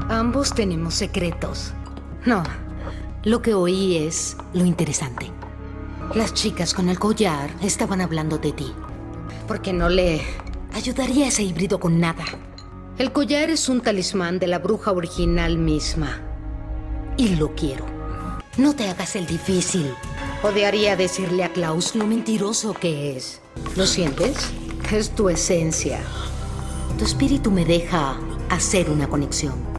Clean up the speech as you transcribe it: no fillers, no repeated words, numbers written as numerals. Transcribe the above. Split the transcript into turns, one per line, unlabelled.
Ambos tenemos secretos. No, lo que oí es lo interesante. Las chicas con el collar estaban hablando de ti. Porque no le ayudaría ese híbrido con nada. El collar es un talismán de la bruja original misma. Y lo quiero. No te hagas el difícil. Odiaría decirle a Klaus lo mentiroso que es. ¿Lo sientes? Es tu esencia. Tu espíritu me deja hacer una conexión.